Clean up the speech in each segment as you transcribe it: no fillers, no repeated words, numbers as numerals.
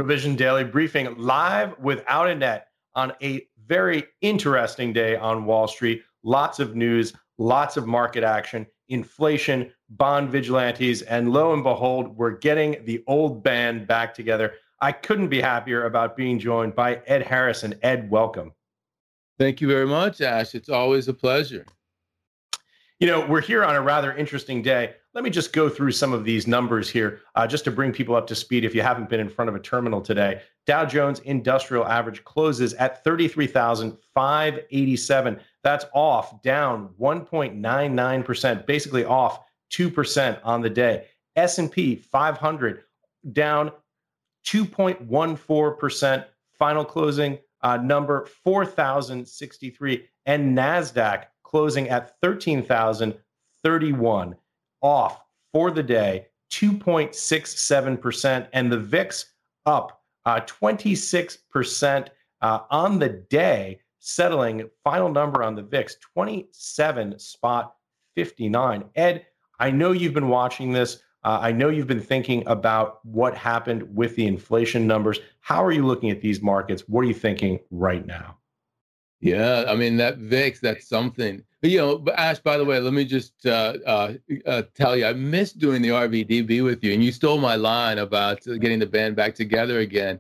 Real Vision Daily Briefing live without a net on a very interesting day on Wall Street. Lots of news, lots of market action, inflation, bond vigilantes, and lo and behold, we're getting the old band back together. I couldn't be happier about being joined by Ed Harrison. Ed, welcome. Thank you very much, Ash. It's always a pleasure. You know, we're here on a rather interesting day. Let me just go through some of these numbers here just to bring people up to speed if you haven't been in front of a terminal today. Dow Jones Industrial Average closes at 33,587. That's off, down 1.99%, basically off 2% on the day. S&P 500 down 2.14%, final closing number 4,063, and NASDAQ closing at 13,031, off for the day 2.67%, and the VIX up 26% on the day, settling final number on the VIX 27.59. Ed, I know you've been watching this. I know you've been thinking about what happened with the inflation numbers. How are you looking at these markets? What are you thinking right now? Yeah, I mean, that VIX, that's something. You know, but Ash, by the way, let me just tell you, I missed doing the RVDB with you, and you stole my line about getting the band back together again.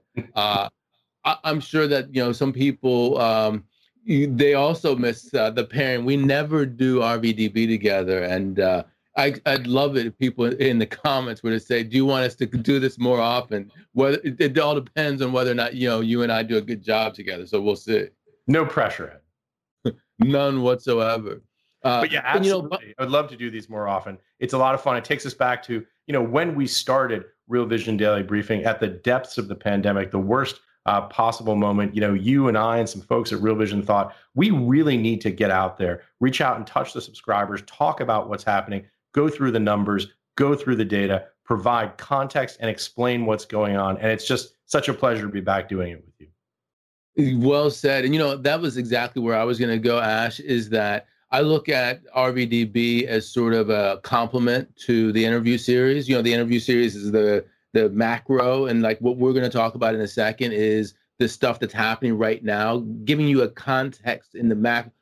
I'm sure that, you know, some people, they also miss the pairing. We never do RVDB together, and I'd love it if people in the comments were to say, do you want us to do this more often? Whether it all depends on whether or not, you know, you and I do a good job together. So we'll see. No pressure, Ed. None whatsoever. But yeah, absolutely. You know, I would love to do these more often. It's a lot of fun. It takes us back to, you know, when we started Real Vision Daily Briefing at the depths of the pandemic, the worst possible moment. You know, you and I and some folks at Real Vision thought we really need to get out there, reach out and touch the subscribers, talk about what's happening, go through the numbers, go through the data, provide context and explain what's going on. And it's just such a pleasure to be back doing it with you. Well said. And, you know, that was exactly where I was going to go, Ash, is that I look at RVDB as sort of a complement to the interview series. You know, the interview series is the macro, and like what we're going to talk about in a second is the stuff that's happening right now, giving you a context in the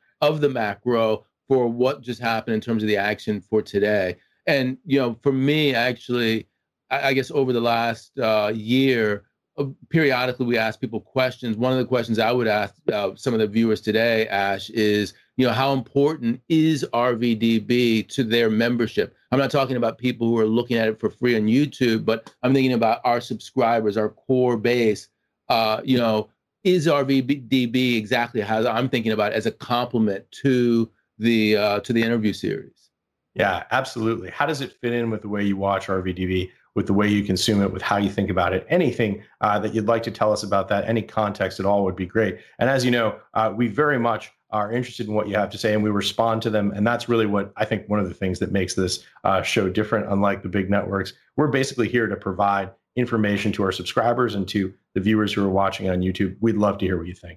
macro for what just happened in terms of the action for today. And, you know, for me, actually, I guess over the last year, periodically we ask people questions. One of the questions I would ask some of the viewers today, Ash, is, you know, how important is RVDB to their membership? I'm not talking about people who are looking at it for free on YouTube, but I'm thinking about our subscribers, our core base. You know, is RVDB exactly how I'm thinking about it, as a complement to the interview series? Yeah, absolutely. How does it fit in with the way you watch RVDB, with the way you consume it, with how you think about it? Anything that you'd like to tell us about that, any context at all would be great. And as you know, we very much are interested in what you have to say, and we respond to them. And that's really what I think one of the things that makes this show different, unlike the big networks. We're basically here to provide information to our subscribers and to the viewers who are watching on YouTube. We'd love to hear what you think.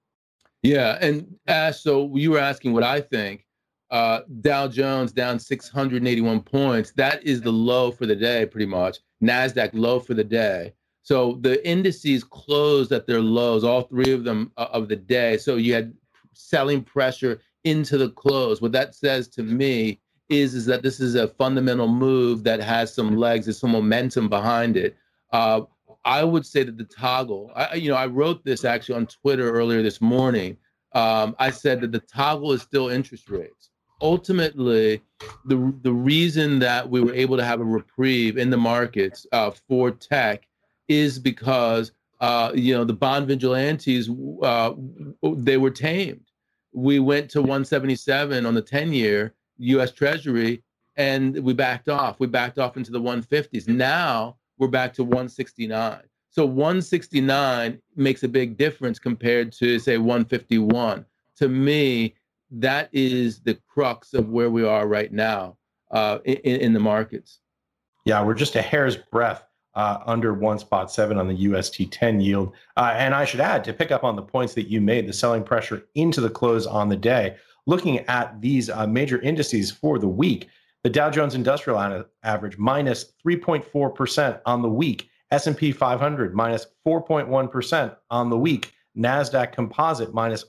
Yeah, and Ash, so you were asking what I think. Dow Jones down 681 points. That is the low for the day, pretty much. NASDAQ low for the day. So the indices closed at their lows, all three of them of the day. So you had selling pressure into the close. What that says to me is that this is a fundamental move that has some legs, there's some momentum behind it. I would say that the toggle, I wrote this actually on Twitter earlier this morning. I said that the toggle is still interest rates. Ultimately, the reason that we were able to have a reprieve in the markets for tech is because the bond vigilantes, they were tamed. We went to 177 on the 10-year U.S. Treasury, and we backed off. We backed off into the 150s. Now we're back to 169. So 169 makes a big difference compared to, say, 151. To me, that is the crux of where we are right now in the markets. Yeah, we're just a hair's breadth under 1.7 on the UST 10 yield. And I should add, to pick up on the points that you made, the selling pressure into the close on the day, looking at these major indices for the week, the Dow Jones Industrial Average minus 3.4% on the week. S&P 500 minus 4.1% on the week. NASDAQ Composite minus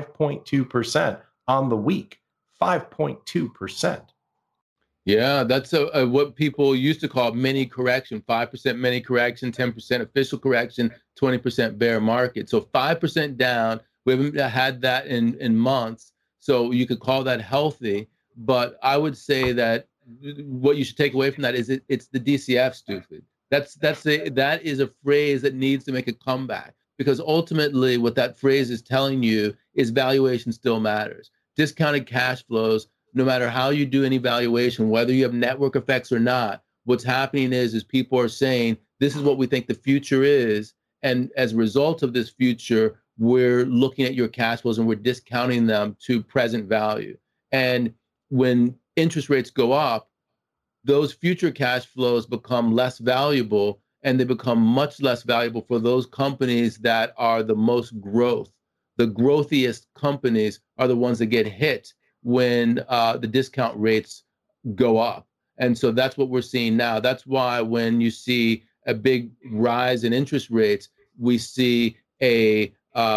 5.2% on the week. 5.2%. Yeah, that's what people used to call mini correction, 5% mini correction, 10% official correction, 20% bear market. So 5% down. We haven't had that in months. So you could call that healthy. But I would say that what you should take away from that is it's the DCF, stupid. That is a phrase that needs to make a comeback, because ultimately what that phrase is telling you is valuation still matters. Discounted cash flows, no matter how you do any valuation, whether you have network effects or not, what's happening is people are saying, this is what we think the future is. And as a result of this future, we're looking at your cash flows and we're discounting them to present value. And when interest rates go up, those future cash flows become less valuable, and they become much less valuable for those companies that are the most growth. The growthiest companies are the ones that get hit when the discount rates go up. And so that's what we're seeing now. That's why when you see a big rise in interest rates, we see a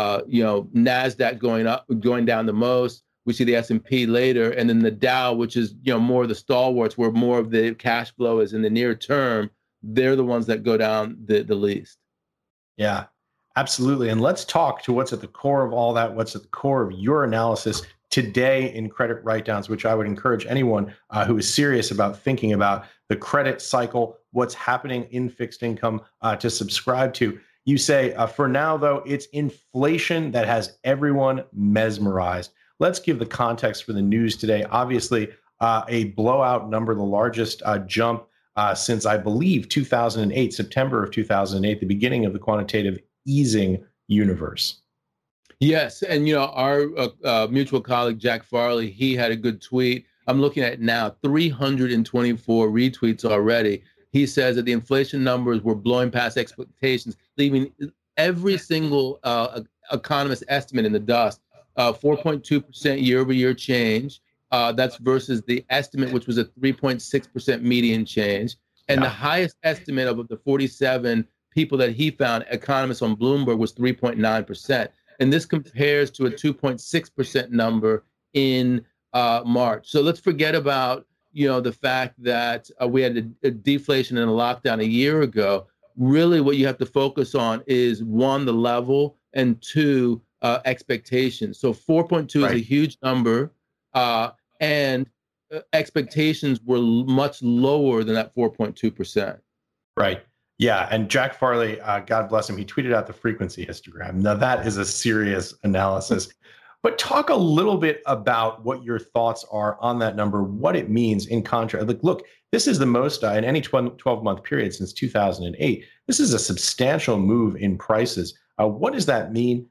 NASDAQ going down the most. We see the S&P later, and then the Dow, which is more of the stalwarts, where more of the cash flow is in the near term. They're the ones that go down the least. Yeah, absolutely. And let's talk to what's at the core of all that. What's at the core of your analysis today in credit write-downs, which I would encourage anyone who is serious about thinking about the credit cycle, what's happening in fixed income, to subscribe to. You say, for now, though, it's inflation that has everyone mesmerized. Let's give the context for the news today. Obviously, a blowout number, the largest jump since, I believe, 2008, September of 2008, the beginning of the quantitative easing universe. Yes, and our mutual colleague Jack Farley, he had a good tweet. I'm looking at it now, 324 retweets already. He says that the inflation numbers were blowing past expectations, leaving every single economist estimate in the dust. 4.2% year-over-year change. That's versus the estimate, which was a 3.6% median change. And the highest estimate of the 47 people that he found, economists on Bloomberg, was 3.9%. And this compares to a 2.6% number in March. So let's forget about the fact that we had a deflation and a lockdown a year ago. Really, what you have to focus on is, one, the level, and two, expectations. So 4.2 is a huge number, and expectations were much lower than that 4.2%. Right. Yeah. And Jack Farley, God bless him, he tweeted out the frequency histogram. Now, that is a serious analysis. But talk a little bit about what your thoughts are on that number, what it means in contrast. Like, look, this is the most in any 12-month period since 2008. This is a substantial move in prices. What does that mean?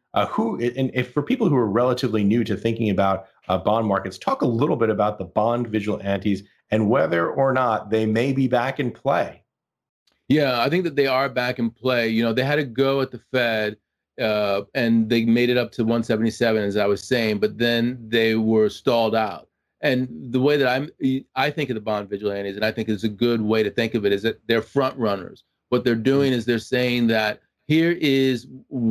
If for people who are relatively new to thinking about bond markets, talk a little bit about the bond vigilantes and whether or not they may be back in play. Yeah, I think that they are back in play. They had a go at the Fed, and they made it up to 177, as I was saying, but then they were stalled out. And the way that I think of the bond vigilantes, and I think it's a good way to think of it, is that they're front runners. What they're doing is they're saying that here's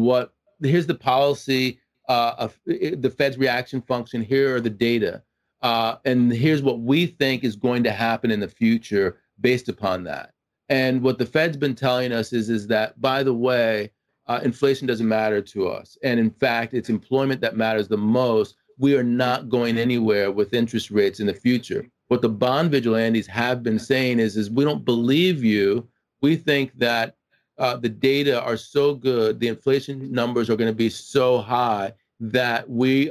the policy of the Fed's reaction function. Here are the data, and here's what we think is going to happen in the future based upon that. And what the Fed's been telling us is that, by the way, inflation doesn't matter to us. And in fact, it's employment that matters the most. We are not going anywhere with interest rates in the future. What the bond vigilantes have been saying is we don't believe you. We think that the data are so good, the inflation numbers are going to be so high that we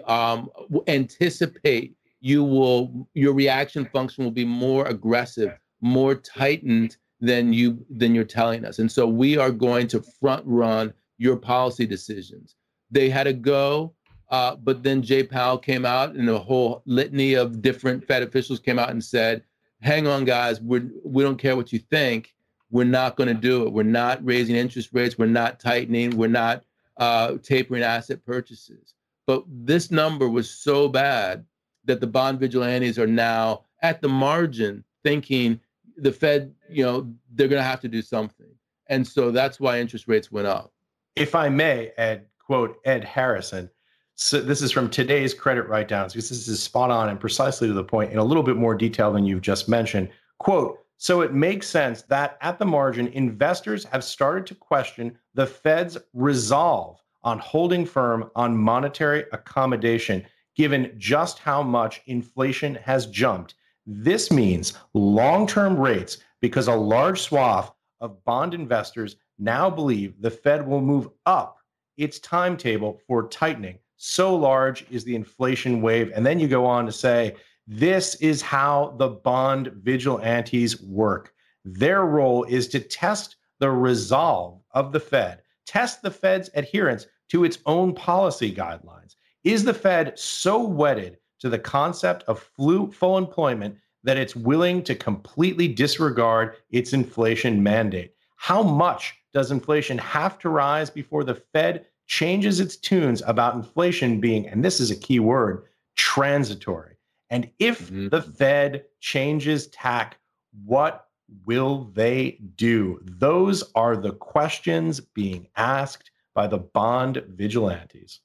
anticipate your reaction function will be more aggressive, more tightened than you're telling us. And so we are going to front run your policy decisions. They had a go, but then Jay Powell came out, and a whole litany of different Fed officials came out and said, hang on, guys, we don't care what you think. We're not going to do it. We're not raising interest rates. We're not tightening. We're not tapering asset purchases. But this number was so bad that the bond vigilantes are now at the margin thinking the Fed, they're going to have to do something. And so that's why interest rates went up. If I may, Ed, quote Ed Harrison. So this is from today's credit write-downs, because this is spot on and precisely to the point in a little bit more detail than you've just mentioned. Quote, so it makes sense that at the margin, investors have started to question the Fed's resolve on holding firm on monetary accommodation, given just how much inflation has jumped. This means long-term rates, because a large swath of bond investors now believe the Fed will move up its timetable for tightening. So large is the inflation wave. And then you go on to say, this is how the bond vigilantes work. Their role is to test the resolve of the Fed, test the Fed's adherence to its own policy guidelines. Is the Fed so wedded to the concept of full employment that it's willing to completely disregard its inflation mandate? How much does inflation have to rise before the Fed changes its tunes about inflation being, and this is a key word, transitory? And if the Fed changes tack, what will they do? Those are the questions being asked by the bond vigilantes.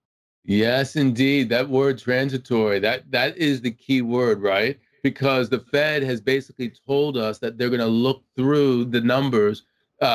Yes, indeed. That word transitory, that is the key word, right? Because the Fed has basically told us that they're going to look through the numbers,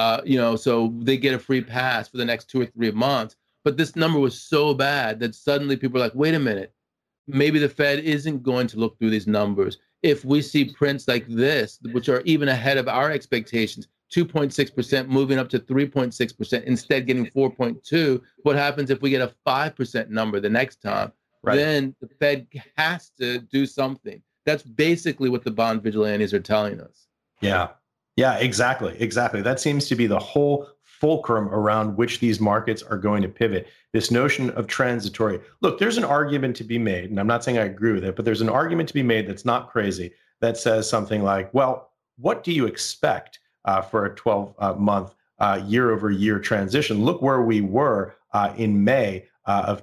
so they get a free pass for the next 2 or 3 months. But this number was so bad that suddenly people are like, wait a minute, maybe the Fed isn't going to look through these numbers. If we see prints like this, which are even ahead of our expectations, 2.6% moving up to 3.6%, instead getting 4.2, what happens if we get a 5% number the next time? Right. Then the Fed has to do something. That's basically what the bond vigilantes are telling us. Yeah, exactly. That seems to be the whole fulcrum around which these markets are going to pivot. This notion of transitory. Look, there's an argument to be made, and I'm not saying I agree with it, but there's an argument to be made that's not crazy, that says something like, well, what do you expect for a 12-month year-over-year transition? Look where we were in May of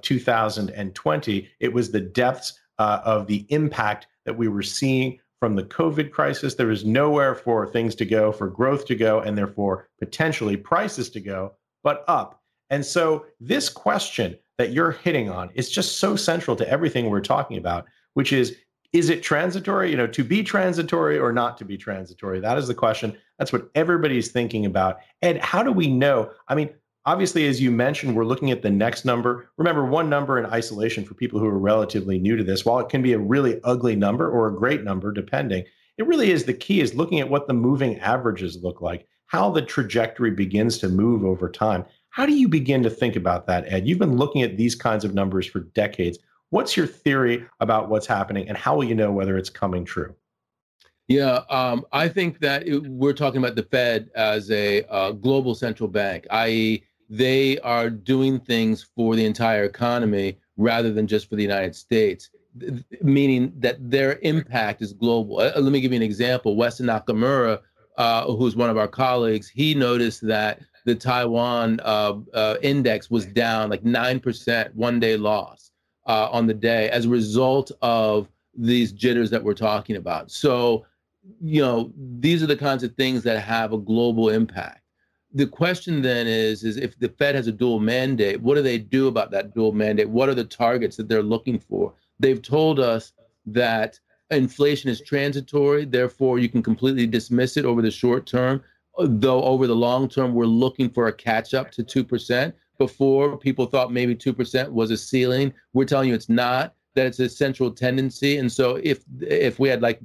2020. It was the depths of the impact that we were seeing from the COVID crisis. There was nowhere for things to go, for growth to go, and therefore potentially prices to go, but up. And so this question that you're hitting on is just so central to everything we're talking about, which is it transitory? To be transitory or not to be transitory? That is the question. That's what everybody's thinking about. And how do we know? I mean, obviously, as you mentioned, we're looking at the next number. Remember, one number in isolation for people who are relatively new to this, while it can be a really ugly number or a great number, depending, it really is the key is looking at what the moving averages look like, how the trajectory begins to move over time. How do you begin to think about that, Ed? You've been looking at these kinds of numbers for decades. What's your theory about what's happening, and how will you know whether it's coming true? Yeah, I think that we're talking about the Fed as a global central bank, i.e., they are doing things for the entire economy rather than just for the United States, meaning that their impact is global. Let me give you an example. Weston Nakamura, who's one of our colleagues, he noticed that the Taiwan index was down like 9%, one-day loss on the day as a result of these jitters that we're talking about. So, these are the kinds of things that have a global impact. The question then is if the Fed has a dual mandate, what do they do about that dual mandate? What are the targets that they're looking for? They've told us that inflation is transitory, therefore you can completely dismiss it over the short term, though over the long term, we're looking for a catch up to 2%. Before, people thought maybe 2% was a ceiling. We're telling you it's not, that it's a central tendency. And so if we had like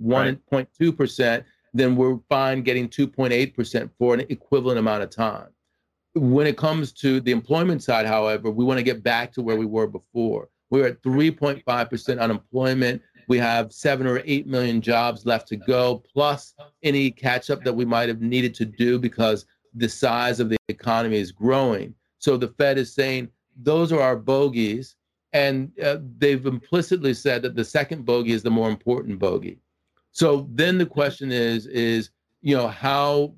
1.2%, then we're fine getting 2.8% for an equivalent amount of time. When it comes to the employment side, however, we want to get back to where we were before. We're at 3.5% unemployment. We have 7 or 8 million jobs left to go, plus any catch up that we might have needed to do because the size of the economy is growing. So the Fed is saying those are our bogeys. And they've implicitly said that the second bogey is the more important bogey. So then the question is how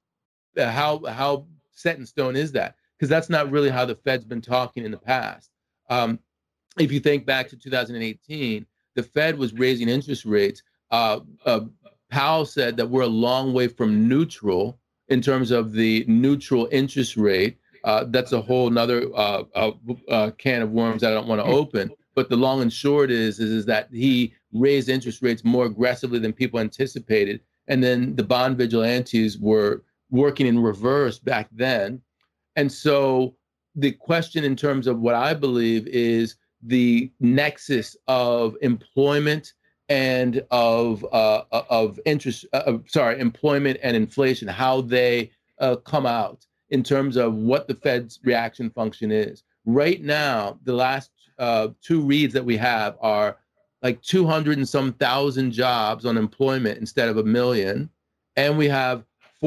set in stone is that? Because that's not really how the Fed's been talking in the past. If you think back to 2018, the Fed was raising interest rates. Powell said that we're a long way from neutral in terms of the neutral interest rate. That's a whole nother can of worms that I don't want to open. But the long and short is that he raised interest rates more aggressively than people anticipated. And then the bond vigilantes were working in reverse back then. And so the question in terms of what I believe is the nexus of employment and of employment and inflation, how they come out in terms of what the Fed's reaction function is. Right now, the last two reads that we have are like 200 and some thousand jobs on employment instead of 1 million. And we have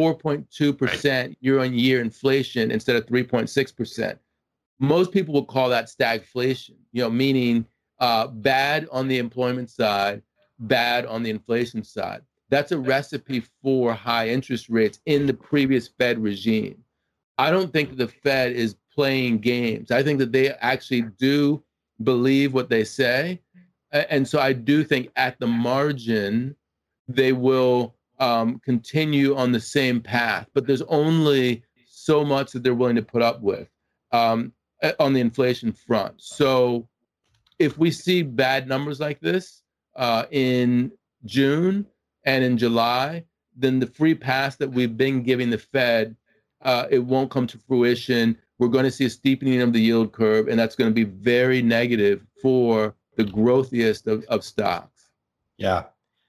4.2% year-on-year inflation instead of 3.6%. Most people will call that stagflation, meaning bad on the employment side, bad on the inflation side. That's a recipe for high interest rates in the previous Fed regime. I don't think that the Fed is playing games. I think that they actually do believe what they say. And so I do think at the margin, they will continue on the same path, but there's only so much that they're willing to put up with on the inflation front. So if we see bad numbers like this in June and in July, then the free pass that we've been giving the Fed, it won't come to fruition. We're going to see a steepening of the yield curve, and that's going to be very negative for the growthiest of stocks. Yeah.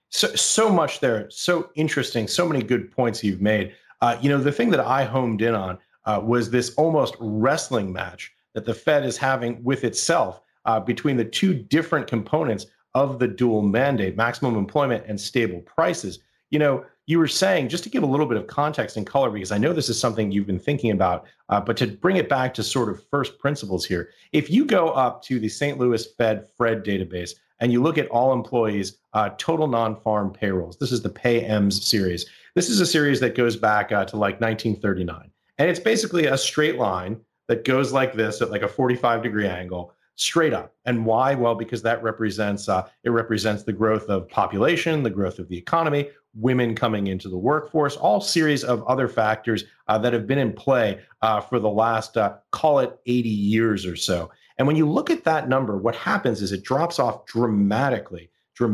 So much there. So interesting. So many good points you've made. The thing that I homed in on was this almost wrestling match that the Fed is having with itself between the two different components of the dual mandate, maximum employment and stable prices. You were saying, just to give a little bit of context and color, because I know this is something you've been thinking about, but to bring it back to sort of first principles here, if you go up to the St. Louis Fed FRED database and you look at all employees, total non-farm payrolls, this is the PayEms series. This is a series that goes back to like 1939. And it's basically a straight line that goes like this at like a 45-degree angle, straight up. And why? Well, because that represents the growth of population, the growth of the economy, women coming into the workforce, all series of other factors that have been in play for the last, call it 80 years or so. And when you look at that number, what happens is it drops off dramatically,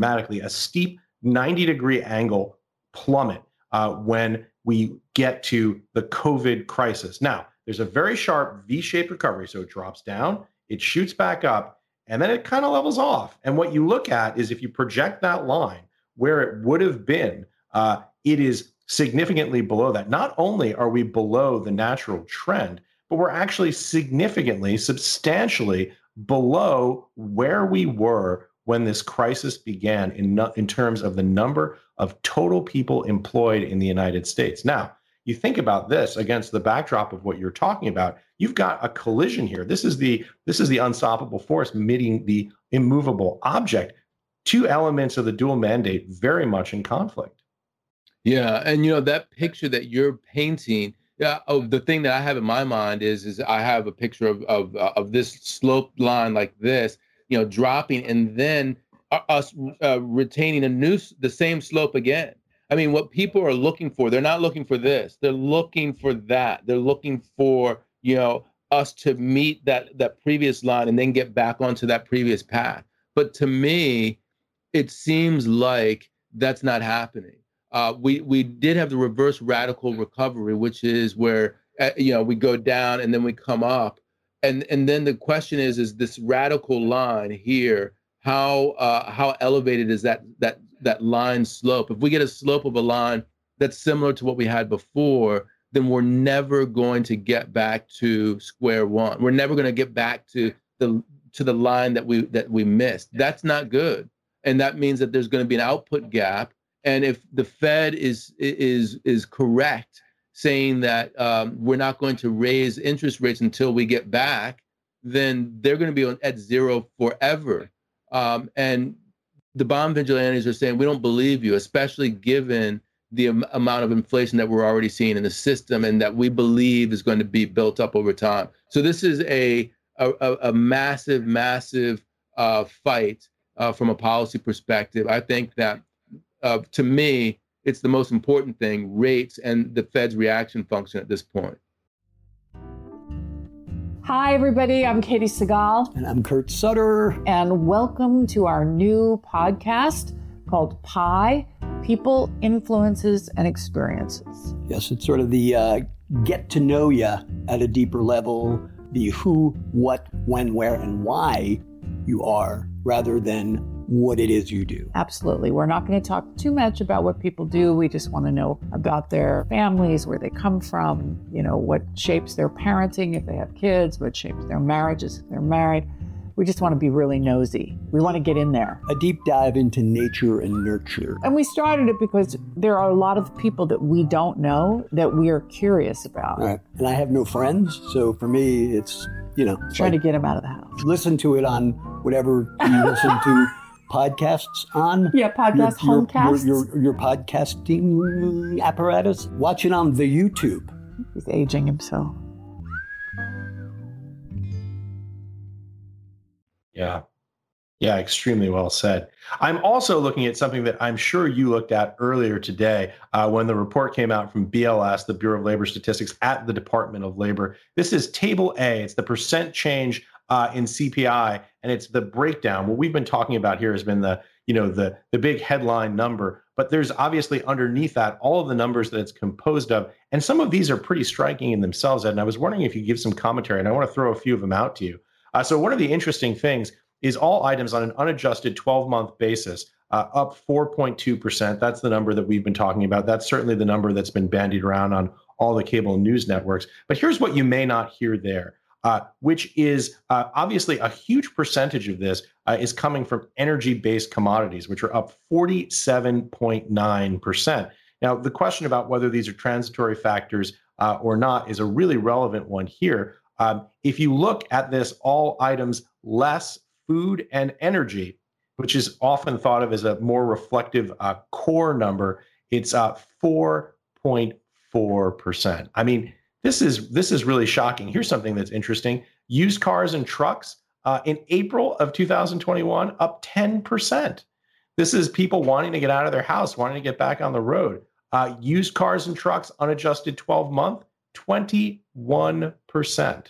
a steep 90-degree angle plummet when we get to the COVID crisis. Now, there's a very sharp V-shaped recovery. So it drops down, it shoots back up, and then it kind of levels off. And what you look at is if you project that line where it would have been, it is significantly below that. Not only are we below the natural trend, but we're actually significantly, substantially below where we were when this crisis began in terms of the number of total people employed in the United States. Now, you think about this against the backdrop of what you're talking about, you've got a collision here. This is the unstoppable force meeting the immovable object. Two elements of the dual mandate very much in conflict. Yeah, and that picture that you're painting, the thing that I have in my mind is I have a picture of this sloped line like this, dropping, and then us retaining the same slope again. I mean, what people are looking for, they're not looking for this. They're looking for that. They're looking for, us to meet that previous line and then get back onto that previous path. But to me, it seems like that's not happening. We did have the reverse radical recovery, which is where, we go down and then we come up. And then the question is this radical line here, how elevated is that line slope? If we get a slope of a line that's similar to what we had before, then we're never going to get back to square one. We're never going to get back to the line that we missed. That's not good. And that means that there's going to be an output gap. And if the Fed is correct, saying that we're not going to raise interest rates until we get back, then they're going to be at zero forever. And the bond vigilantes are saying, we don't believe you, especially given the amount of inflation that we're already seeing in the system and that we believe is going to be built up over time. So this is a massive, massive fight from a policy perspective. I think that, to me, it's the most important thing, rates and the Fed's reaction function at this point. Hi, everybody. I'm Katie Segal. And I'm Kurt Sutter. And welcome to our new podcast called PI, People, Influences, and Experiences. Yes, it's sort of the get to know you at a deeper level, the who, what, when, where, and why you are, rather than what it is you do. Absolutely. We're not going to talk too much about what people do. We just want to know about their families, where they come from, what shapes their parenting if they have kids, what shapes their marriages if they're married. We just want to be really nosy. We want to get in there. A deep dive into nature and nurture. And we started it because there are a lot of people that we don't know that we are curious about. Right. And I have no friends, so for me, it's, trying to get them out of the house. Listen to it on whatever you listen to podcasts on. Yeah, homecasts. Your podcasting apparatus. Watch it on the YouTube. He's aging himself. Yeah, extremely well said. I'm also looking at something that I'm sure you looked at earlier today when the report came out from BLS, the Bureau of Labor Statistics at the Department of Labor. This is Table A. It's the percent change in CPI, and it's the breakdown. What we've been talking about here has been the big headline number, but there's obviously underneath that all of the numbers that it's composed of, and some of these are pretty striking in themselves, Ed, and I was wondering if you could give some commentary, and I want to throw a few of them out to you. So one of the interesting things is all items on an unadjusted 12-month basis, up 4.2%. That's the number that we've been talking about. That's certainly the number that's been bandied around on all the cable news networks. But here's what you may not hear there, which is obviously a huge percentage of this is coming from energy-based commodities, which are up 47.9%. Now, the question about whether these are transitory factors or not is a really relevant one here. If you look at this, all items less food and energy, which is often thought of as a more reflective core number, it's 4.4%. I mean, this is really shocking. Here's something that's interesting. Used cars and trucks in April of 2021, up 10%. This is people wanting to get out of their house, wanting to get back on the road. Used cars and trucks, unadjusted 12-month, 21%.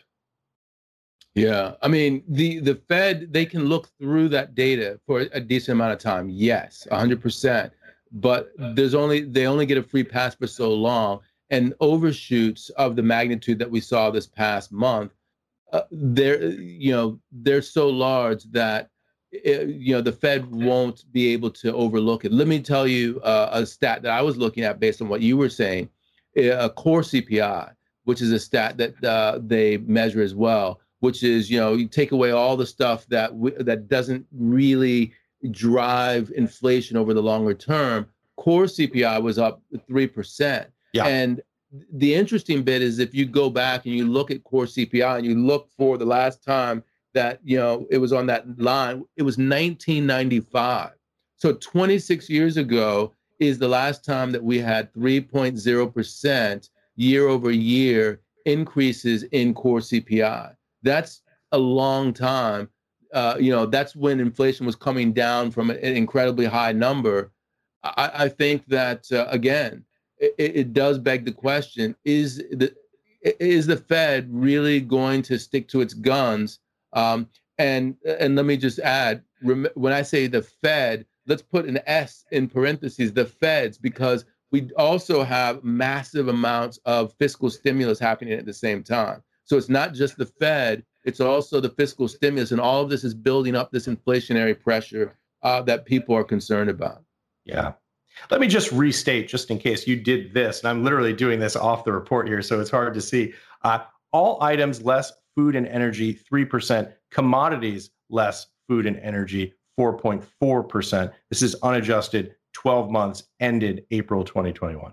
Yeah, I mean, the Fed, they can look through that data for a decent amount of time. Yes, 100%. But they only get a free pass for so long, and overshoots of the magnitude that we saw this past month, they're so large that the Fed won't be able to overlook it. Let me tell you a stat that I was looking at based on what you were saying, a core CPI, which is a stat that they measure as well, which is, you take away all the stuff that doesn't really drive inflation over the longer term. Core CPI was up 3%. Yeah. And the interesting bit is if you go back and you look at core CPI and you look for the last time that, it was on that line, it was 1995. So 26 years ago is the last time that we had 3.0% year over year increases in core CPI. That's a long time. That's when inflation was coming down from an incredibly high number. I think that, again, it does beg the question, is the Fed really going to stick to its guns? And let me just add, when I say the Fed, let's put an S in parentheses, the Feds, because we also have massive amounts of fiscal stimulus happening at the same time. So it's not just the Fed, it's also the fiscal stimulus, and all of this is building up this inflationary pressure that people are concerned about. Yeah. Let me just restate, just in case you did this, and I'm literally doing this off the report here, so it's hard to see. All items less food and energy, 3%. Commodities less food and energy, 4.4%. This is unadjusted, 12 months, ended April 2021.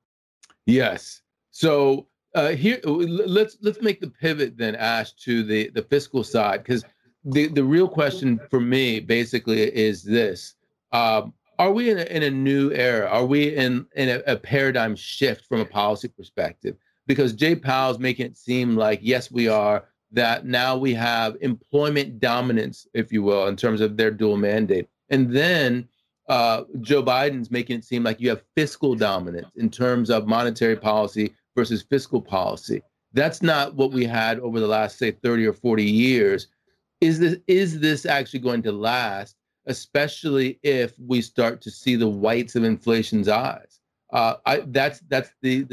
Yes. So here, let's make the pivot then, Ash, to the fiscal side, because the real question for me basically is this: are we in a new era? Are we in a paradigm shift from a policy perspective? Because Jay Powell's making it seem like, yes, we are, that now we have employment dominance, if you will, in terms of their dual mandate. And then Joe Biden's making it seem like you have fiscal dominance in terms of monetary policy versus fiscal policy. That's not what we had over the last, say, 30 or 40 years. Is this actually going to last, especially if we start to see the whites of inflation's eyes? That's the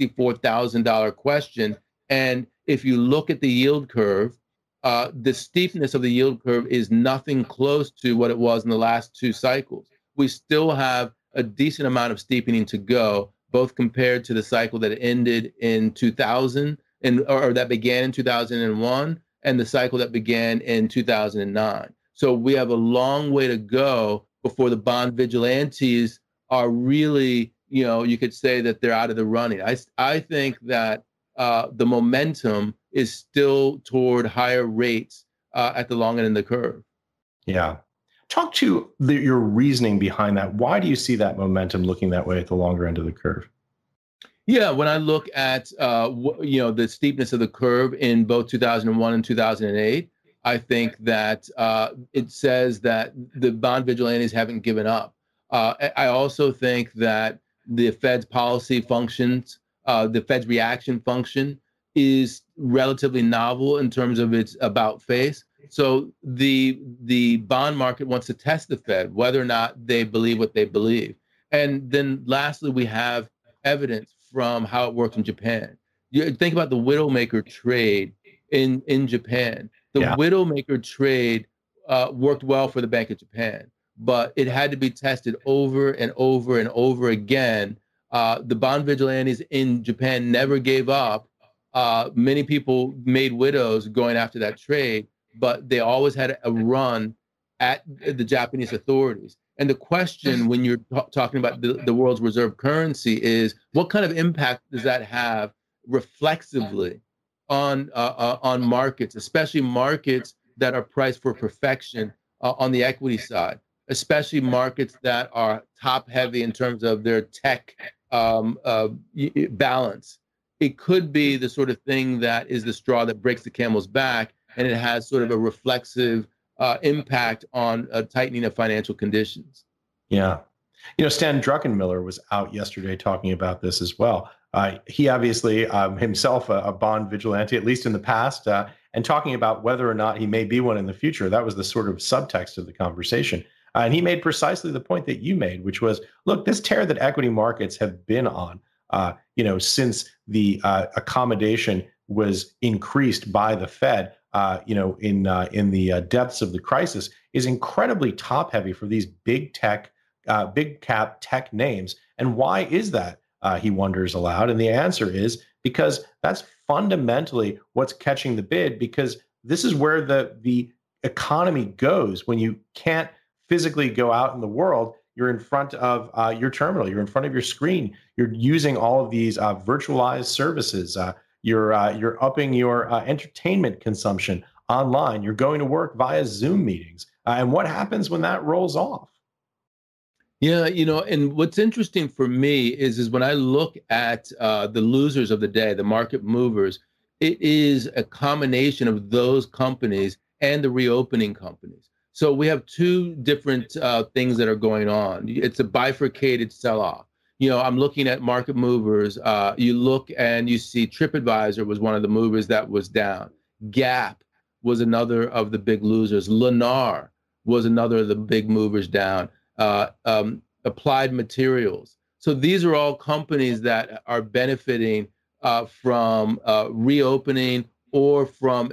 $64,000 question. And if you look at the yield curve, the steepness of the yield curve is nothing close to what it was in the last two cycles. We still have a decent amount of steepening to go, both compared to the cycle that ended in 2000 or that began in 2001 and the cycle that began in 2009. So we have a long way to go before the bond vigilantes are really, you could say that they're out of the running. I think that the momentum is still toward higher rates at the long end of the curve. Yeah. Talk to your reasoning behind that. Why do you see that momentum looking that way at the longer end of the curve? Yeah, when I look at the steepness of the curve in both 2001 and 2008, I think that it says that the bond vigilantes haven't given up. I also think that the Fed's policy functions, the Fed's reaction function is relatively novel in terms of its about face. So the bond market wants to test the Fed, whether or not they believe what they believe. And then lastly, we have evidence from how it worked in Japan. You think about the Widowmaker trade in Japan. The Widowmaker trade worked well for the Bank of Japan, but it had to be tested over and over and over again. The bond vigilantes in Japan never gave up. Many people made widows going after that trade, but they always had a run at the Japanese authorities. And the question when you're talking about the world's reserve currency is, what kind of impact does that have reflexively on markets, especially markets that are priced for perfection on the equity side, especially markets that are top heavy in terms of their tech balance. It could be the sort of thing that is the straw that breaks the camel's back, and it has sort of a reflexive impact on a tightening of financial conditions. Yeah. Stan Druckenmiller was out yesterday talking about this as well. He obviously himself a bond vigilante, at least in the past, and talking about whether or not he may be one in the future. That was the sort of subtext of the conversation. And he made precisely the point that you made, which was, look, this tear that equity markets have been on, since the accommodation was increased by the Fed, in the depths of the crisis, is incredibly top heavy for these big cap tech names. And why is that? He wonders aloud. And the answer is because that's fundamentally what's catching the bid, because this is where the economy goes when you can't physically go out in the world. You're in front of your terminal. You're in front of your screen. You're using all of these virtualized services. You're upping your entertainment consumption online. You're going to work via Zoom meetings. And what happens when that rolls off? Yeah, and what's interesting for me is when I look at the losers of the day, the market movers, it is a combination of those companies and the reopening companies. So we have two different things that are going on. It's a bifurcated sell-off. I'm looking at market movers. You look and you see TripAdvisor was one of the movers that was down. Gap was another of the big losers. Lennar was another of the big movers down. Applied Materials. So these are all companies that are benefiting from reopening or from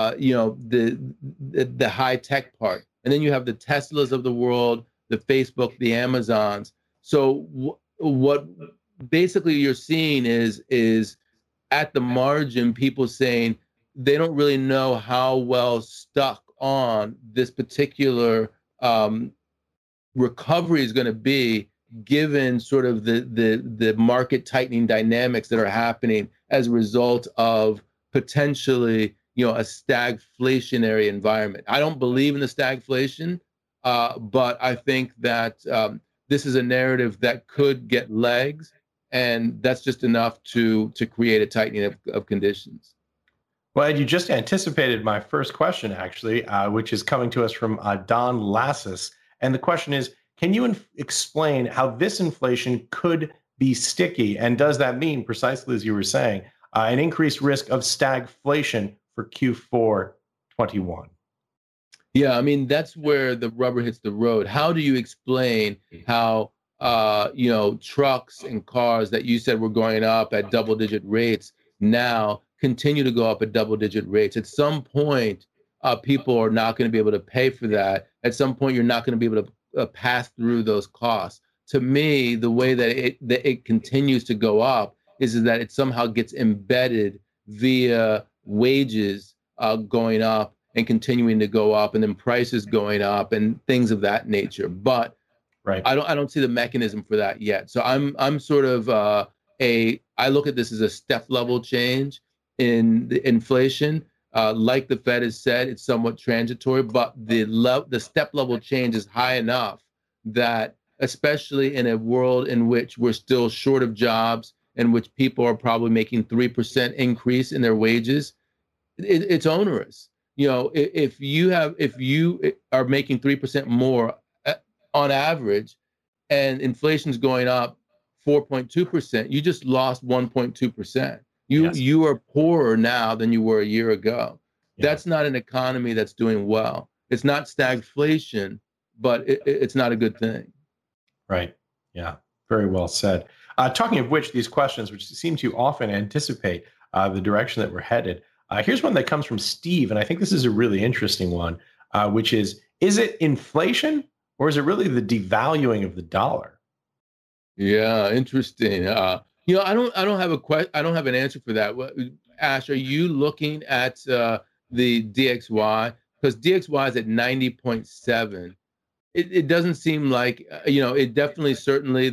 the high tech part. And then you have the Teslas of the world, the Facebook, the Amazons. So what basically you're seeing is at the margin, people saying they don't really know how well stuck on this particular recovery is going to be, given sort of the market tightening dynamics that are happening as a result of potentially a stagflationary environment. I don't believe in the stagflation, but I think that this is a narrative that could get legs, and that's just enough to create a tightening of conditions. Well, Ed, you just anticipated my first question, actually, which is coming to us from Don Lassis. And the question is, Can you explain how this inflation could be sticky? And does that mean, precisely as you were saying, an increased risk of stagflation for Q4 21? Yeah, I mean, that's where the rubber hits the road. How do you explain how, trucks and cars that you said were going up at double-digit rates now continue to go up at double-digit rates? At some point, people are not going to be able to pay for that. At some point, you're not going to be able to pass through those costs. To me, the way that it continues to go up is that it somehow gets embedded via wages going up and continuing to go up, and then prices going up and things of that nature. But right, I don't see the mechanism for that yet. So I'm sort of I look at this as a step level change in the inflation. Like the Fed has said, it's somewhat transitory, but the step level change is high enough that, especially in a world in which we're still short of jobs, in which people are probably making 3% increase in their wages, it's onerous. If you are making 3% more on average, and inflation's going up 4.2%, you just lost 1.2%. You are poorer now than you were a year ago. Yeah. That's not an economy that's doing well. It's not stagflation, but it's not a good thing. Right. Yeah. Very well said. Talking of which, these questions, which seem to often anticipate the direction that we're headed. Here's one that comes from Steve, and I think this is a really interesting one, which is it inflation or is it really the devaluing of the dollar? Yeah, interesting. I don't have an answer for that. Ash, are you looking at the DXY? Because DXY is at 90.7. It doesn't seem like it definitely, certainly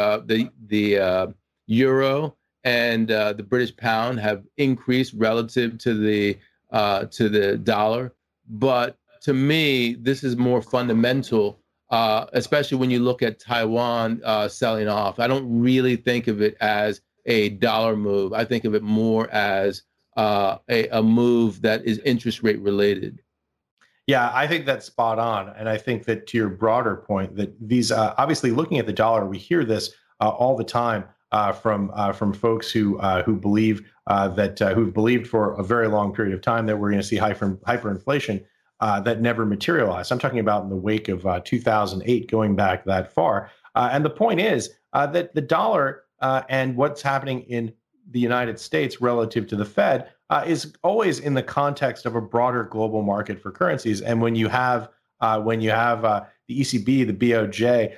the euro and the British pound have increased relative to the dollar, but to me this is more fundamental, especially when you look at Taiwan selling off. I don't really think of it as a dollar move. I think of it more as a move that is interest rate related. Yeah, I think that's spot on. And I think that, to your broader point, that these obviously, looking at the dollar, we hear this all the time from folks who believe who've believed for a very long period of time that we're going to see hyperinflation that never materialized. I'm talking about in the wake of 2008, going back that far. And the point is that the dollar and what's happening in the United States relative to the Fed is always in the context of a broader global market for currencies. And when you have the ECB, the BOJ,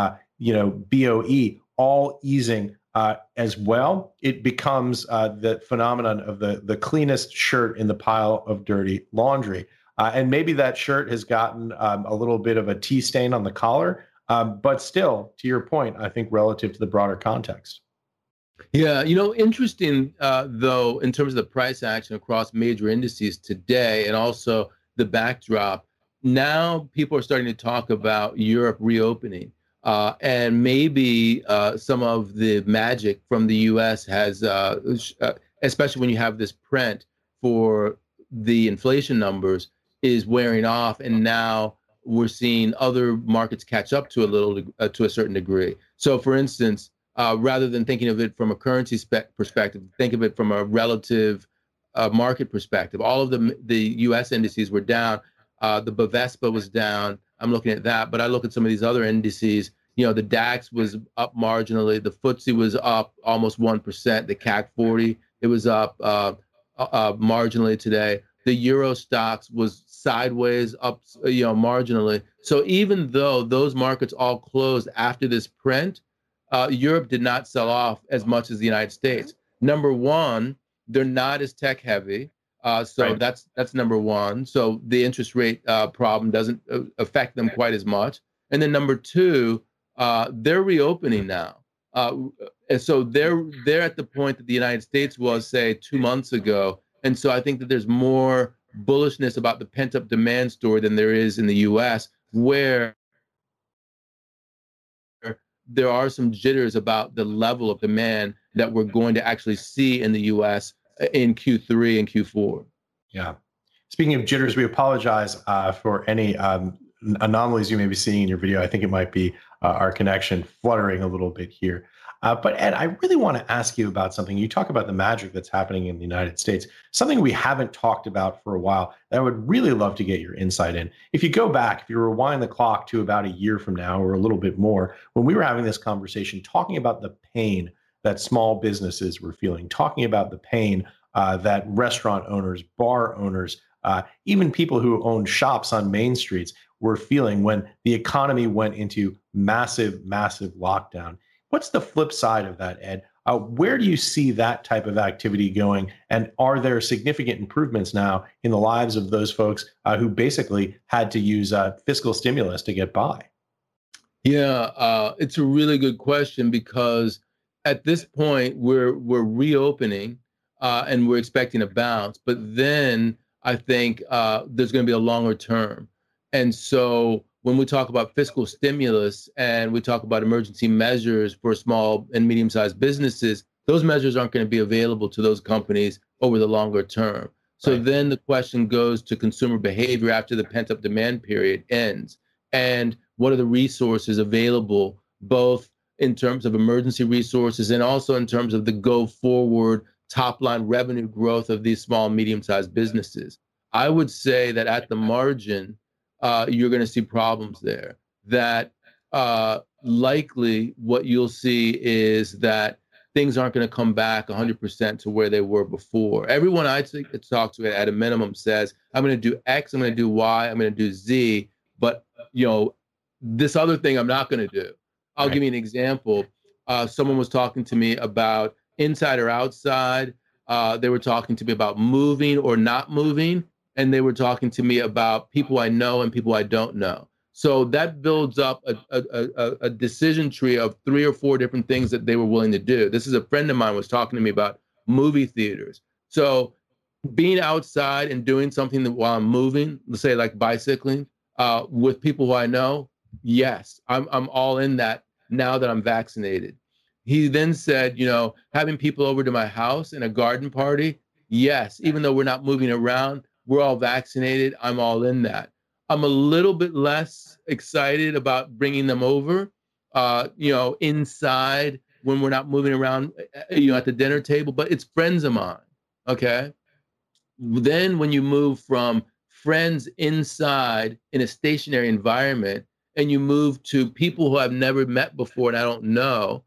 BOE all easing as well, it becomes the phenomenon of the cleanest shirt in the pile of dirty laundry. And maybe that shirt has gotten a little bit of a tea stain on the collar, but still, to your point, I think relative to the broader context. Yeah, interesting, though, in terms of the price action across major indices today and also the backdrop, now people are starting to talk about Europe reopening. And maybe some of the magic from the U.S. has, especially when you have this print for the inflation numbers, is wearing off. And now we're seeing other markets catch up to to a certain degree. So, for instance, rather than thinking of it from a currency perspective, think of it from a relative market perspective. All of the U.S. indices were down. The Bovespa was down. I'm looking at that, but I look at some of these other indices. The DAX was up marginally. The FTSE was up almost 1%. The CAC 40, it was up marginally today. The Euro stocks was sideways up, marginally. So even though those markets all closed after this print, Europe did not sell off as much as the United States. Number one, they're not as tech heavy. So right. That's number one. So the interest rate problem doesn't affect them quite as much. And then number two, they're reopening now. And so they're at the point that the United States was, say, 2 months ago. And so I think that there's more bullishness about the pent-up demand story than there is in the U.S., where there are some jitters about the level of demand that we're going to actually see in the U.S. in Q3 and Q4. Yeah. Speaking of jitters, we apologize for any anomalies you may be seeing in your video. I think it might be our connection fluttering a little bit here. But Ed, I really want to ask you about something. You talk about the magic that's happening in the United States, something we haven't talked about for a while that I would really love to get your insight in. If you go back, if you rewind the clock to about a year from now or a little bit more, when we were having this conversation, talking about the pain that small businesses were feeling, talking about the pain that restaurant owners, bar owners, even people who own shops on main streets were feeling when the economy went into massive, massive lockdown. What's the flip side of that, Ed? Where do you see that type of activity going? And are there significant improvements now in the lives of those folks who basically had to use fiscal stimulus to get by? Yeah, it's a really good question, because at this point we're reopening and we're expecting a bounce, but then I think there's going to be a longer term. And so when we talk about fiscal stimulus and we talk about emergency measures for small and medium-sized businesses, those measures aren't going to be available to those companies over the longer term. So then the question goes to consumer behavior after the pent-up demand period ends. And what are the resources available, both in terms of emergency resources and also in terms of the go-forward top-line revenue growth of these small and medium-sized businesses? I would say that at the margin, you're going to see problems there. That likely what you'll see is that things aren't going to come back 100% to where they were before. Everyone I talk to at a minimum says, I'm going to do X, I'm going to do Y, I'm going to do Z, but this other thing I'm not going to do. I'll give you an example. Someone was talking to me about inside or outside. They were talking to me about moving or not moving. And they were talking to me about people I know and people I don't know. So that builds up a decision tree of 3 or 4 different things that they were willing to do. This is a friend of mine was talking to me about movie theaters. So being outside and doing something that while I'm moving, let's say like bicycling, with people who I know, yes, I'm all in that now that I'm vaccinated. He then said, having people over to my house in a garden party, yes, even though we're not moving around, we're all vaccinated, I'm all in that. I'm a little bit less excited about bringing them over, inside when we're not moving around, at the dinner table, but it's friends of mine, okay? Then when you move from friends inside in a stationary environment and you move to people who I've never met before and I don't know,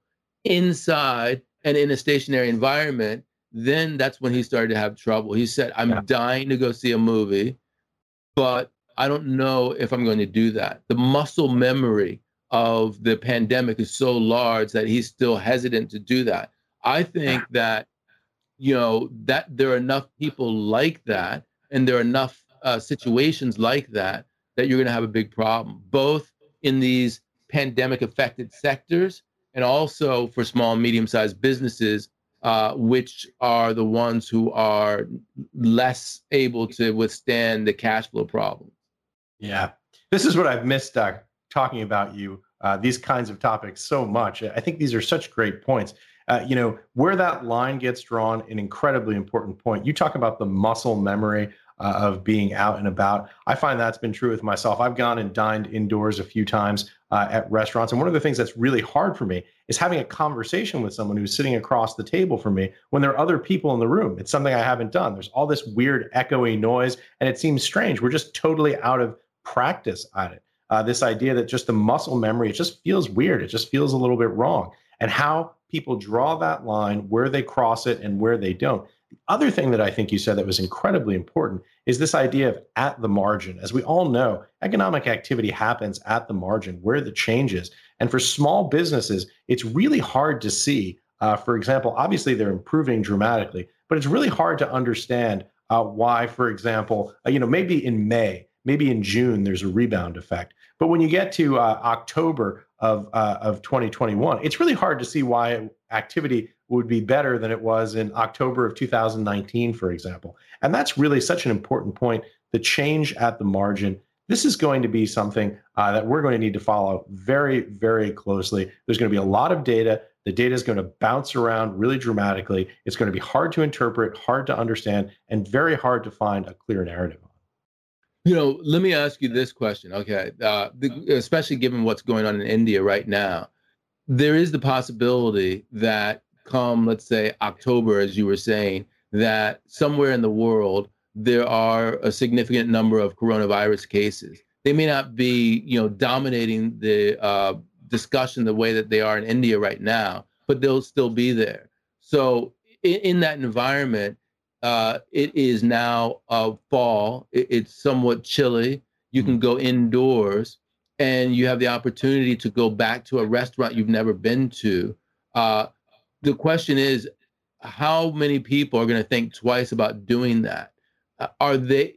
inside and in a stationary environment, then that's when he started to have trouble. He said, I'm dying to go see a movie, but I don't know if I'm going to do that. The muscle memory of the pandemic is so large that he's still hesitant to do that. I think that, that there are enough people like that, and there are enough situations like that, that you're going to have a big problem, both in these pandemic affected sectors and also for small and medium-sized businesses, which are the ones who are less able to withstand the cash flow problem. Yeah, this is what I've missed talking about these kinds of topics so much. I think these are such great points. Where that line gets drawn, an incredibly important point. You talk about the muscle memory of being out and about. I find that's been true with myself. I've gone and dined indoors a few times at restaurants. And one of the things that's really hard for me is having a conversation with someone who's sitting across the table from me when there are other people in the room. It's something I haven't done. There's all this weird echoey noise, and it seems strange. We're just totally out of practice at it. This idea that just the muscle memory, it just feels weird. It just feels a little bit wrong. And how people draw that line, where they cross it and where they don't. The other thing that I think you said that was incredibly important is this idea of at the margin. As we all know, economic activity happens at the margin, where the change is. And for small businesses, it's really hard to see. For example, obviously they're improving dramatically, but it's really hard to understand why, for example, maybe in May, maybe in June, there's a rebound effect. But when you get to October of 2021, it's really hard to see why activity would be better than it was in October of 2019, for example. And that's really such an important point, the change at the margin. This is going to be something that we're going to need to follow very, very closely. There's going to be a lot of data. The data is going to bounce around really dramatically. It's going to be hard to interpret, hard to understand, and very hard to find a clear narrative on. Let me ask you this question. Okay. Especially given what's going on in India right now, there is the possibility that come, let's say, October, as you were saying, that somewhere in the world, there are a significant number of coronavirus cases. They may not be, dominating the discussion the way that they are in India right now, but they'll still be there. So in that environment, it is now fall. It's somewhat chilly. You can go indoors, and you have the opportunity to go back to a restaurant you've never been to. The question is, how many people are going to think twice about doing that? Are they,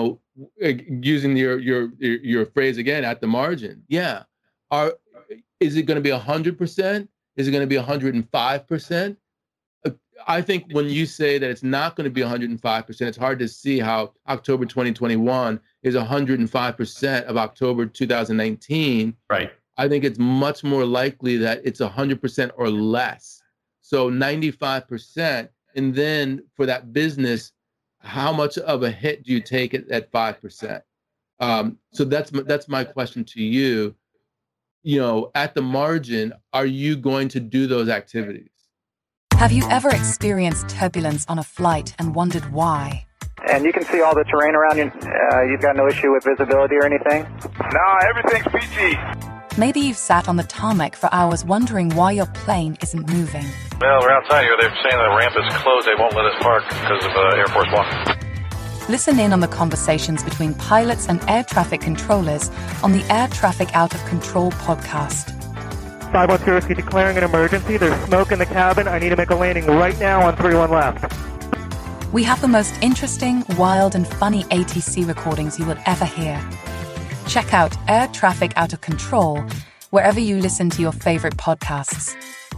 using your phrase again, at the margin? Yeah. Is it going to be 100%? Is it going to be 105%? I think when you say that it's not going to be 105%, it's hard to see how October 2021 is 105% of October 2019. Right. I think it's much more likely that it's 100% or less. So 95%. And then for that business, how much of a hit do you take at 5%? So that's my question to you. At the margin, are you going to do those activities? Have you ever experienced turbulence on a flight and wondered why? And you can see all the terrain around you. You've got no issue with visibility or anything? No, everything's PG. Maybe you've sat on the tarmac for hours wondering why your plane isn't moving. Well, we're outside here. They're saying the ramp is closed. They won't let us park because of Air Force One. Listen in on the conversations between pilots and air traffic controllers on the Air Traffic Out of Control podcast. 510 declaring an emergency. There's smoke in the cabin. I need to make a landing right now on 31 left. We have the most interesting, wild, and funny ATC recordings you will ever hear. Check out Air Traffic Out of Control wherever you listen to your favorite podcasts.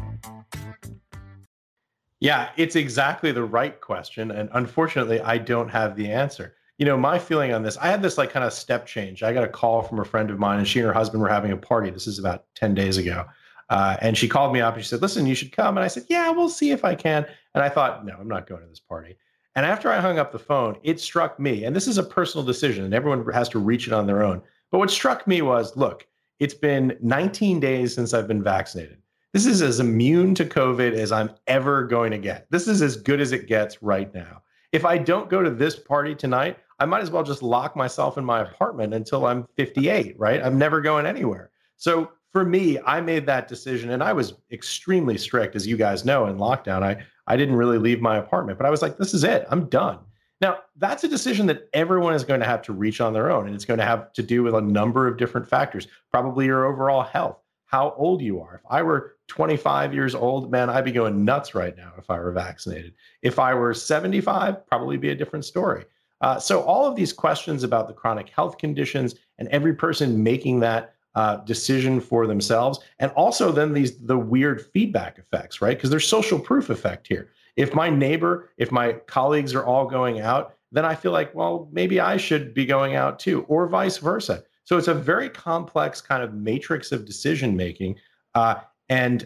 Yeah, it's exactly the right question. And unfortunately, I don't have the answer. My feeling on this, I had this kind of step change. I got a call from a friend of mine, and she and her husband were having a party. This is about 10 days ago. And she called me up and she said, listen, you should come. And I said, yeah, we'll see if I can. And I thought, no, I'm not going to this party. And after I hung up the phone, it struck me, and this is a personal decision and everyone has to reach it on their own. But what struck me was, look, it's been 19 days since I've been vaccinated. This is as immune to COVID as I'm ever going to get. This is as good as it gets right now. If I don't go to this party tonight, I might as well just lock myself in my apartment until I'm 58, right? I'm never going anywhere. So for me, I made that decision, and I was extremely strict, as you guys know, in lockdown. I didn't really leave my apartment, but I was like, this is it. I'm done. Now, that's a decision that everyone is going to have to reach on their own, and it's going to have to do with a number of different factors, probably your overall health, how old you are. If I were 25 years old, man, I'd be going nuts right now if I were vaccinated. If I were 75, probably be a different story. So all of these questions about the chronic health conditions and every person making that decision for themselves, and also then the weird feedback effects, right? Because there's social proof effect here. If my neighbor, if my colleagues are all going out, then I feel like, well, maybe I should be going out too, or vice versa. So it's a very complex kind of matrix of decision making, and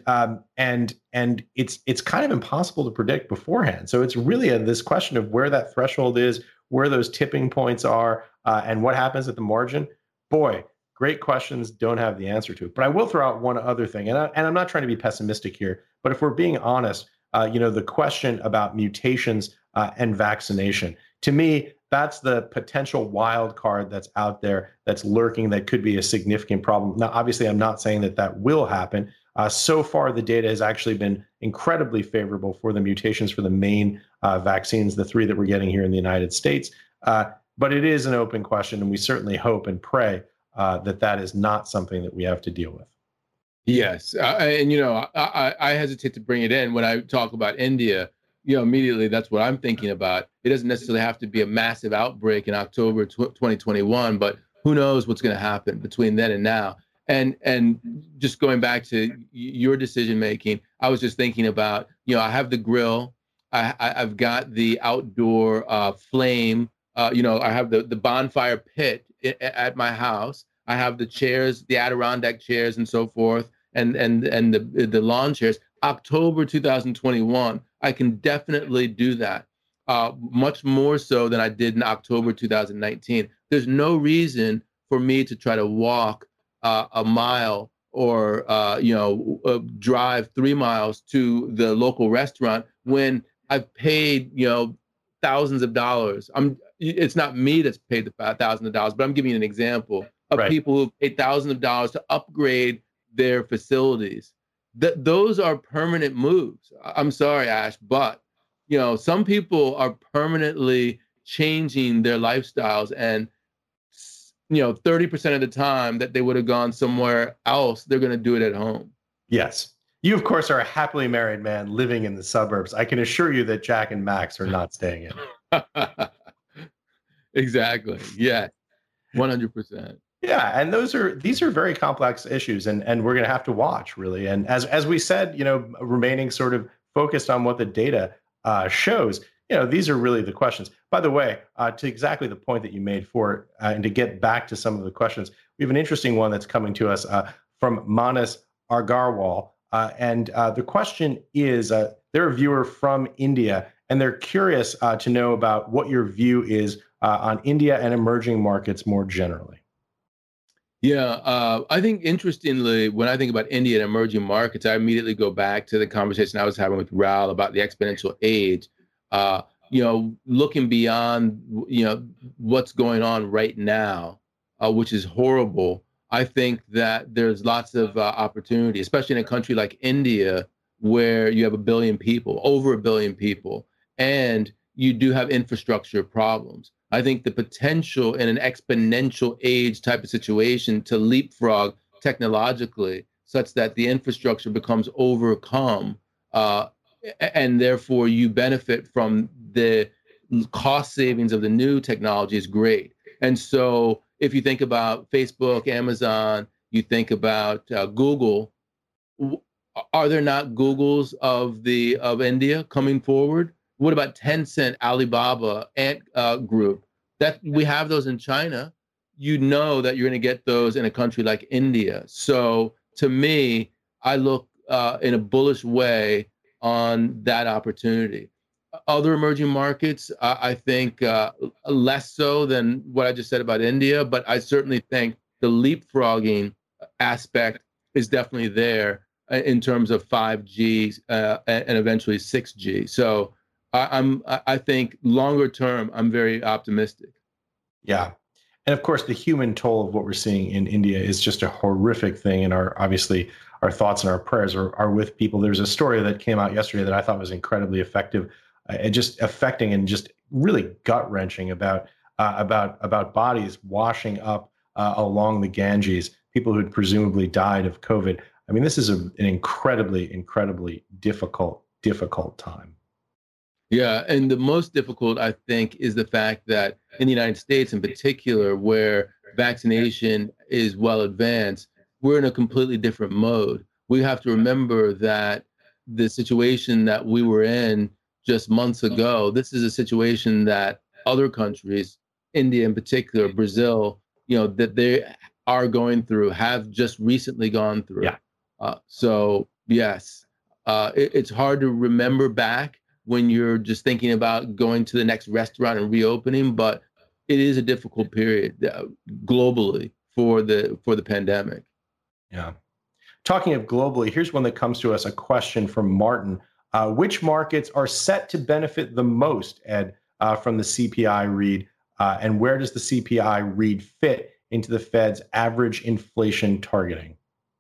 it's kind of impossible to predict beforehand. So it's really this question of where that threshold is, where those tipping points are, and what happens at the margin. Boy, great questions, don't have the answer to it. But I will throw out one other thing, and I'm not trying to be pessimistic here, but if we're being honest, the question about mutations and vaccination, to me, that's the potential wild card that's out there, that's lurking, that could be a significant problem. Now, obviously, I'm not saying that will happen. So far, the data has actually been incredibly favorable for the mutations for the main vaccines, the 3 that we're getting here in the United States. But it is an open question, and we certainly hope and pray that is not something that we have to deal with. Yes. I hesitate to bring it in when I talk about India. Immediately that's what I'm thinking about. It doesn't necessarily have to be a massive outbreak in October 2021, but who knows what's going to happen between then and now. And just going back to your decision making, I was just thinking about, I have the grill, I've got the outdoor flame, I have the bonfire pit at my house. I have the chairs, the Adirondack chairs and so forth, and the lawn chairs. October 2021, I can definitely do that. much more so than I did in October 2019. There's no reason for me to try to walk a mile or drive 3 miles to the local restaurant when I've paid thousands of dollars. It's not me that's paid the thousands of dollars, but I'm giving you an example of people who paid thousands of dollars to upgrade their facilities. Those are permanent moves. I'm sorry, Ash, but some people are permanently changing their lifestyles, and 30% of the time that they would have gone somewhere else, they're going to do it at home. Yes. You, of course, are a happily married man living in the suburbs. I can assure you that Jack and Max are not staying in. Exactly. Yeah. 100%. Yeah, and these are very complex issues, and we're going to have to watch, really. And as we said, remaining sort of focused on what the data shows, these are really the questions. By the way, to exactly the point that you made and to get back to some of the questions, we have an interesting one that's coming to us from Manas Agarwal. And the question is, they're a viewer from India, and they're curious to know about what your view is on India and emerging markets more generally. Yeah, I think interestingly, when I think about India and emerging markets, I immediately go back to the conversation I was having with Raul about the exponential age. Looking beyond, what's going on right now, which is horrible. I think that there's lots of opportunity, especially in a country like India, where you have over 1 billion people, and you do have infrastructure problems. I think the potential in an exponential age type of situation to leapfrog technologically such that the infrastructure becomes overcome, and therefore you benefit from the cost savings of the new technology is great. And so if you think about Facebook, Amazon, you think about Google, are there not Googles of India coming forward? What about Tencent, Alibaba, Ant Group? That we have those in China. You know that you're going to get those in a country like India. So to me, I look in a bullish way on that opportunity. Other emerging markets, I think less so than what I just said about India, but I certainly think the leapfrogging aspect is definitely there in terms of 5G and eventually 6G. So I think longer term, I'm very optimistic. Yeah. And of course, the human toll of what we're seeing in India is just a horrific thing. And obviously our thoughts and our prayers are with people. There's a story that came out yesterday that I thought was incredibly effective and just affecting and just really gut wrenching about bodies washing up along the Ganges, people who'd presumably died of COVID. I mean, this is an incredibly, incredibly difficult time. Yeah, and the most difficult, I think, is the fact that in the United States in particular, where vaccination is well advanced, we're in a completely different mode. We have to remember that the situation that we were in just months ago, this is a situation that other countries, India in particular, Brazil, that they are going through, have just recently gone through. Yeah. So yes, it's hard to remember back when you're just thinking about going to the next restaurant and reopening, but it is a difficult period globally for the pandemic. Yeah. Talking of globally, here's one that comes to us, a question from Martin. Which markets are set to benefit the most, Ed, from the CPI read, and where does the CPI read fit into the Fed's average inflation targeting?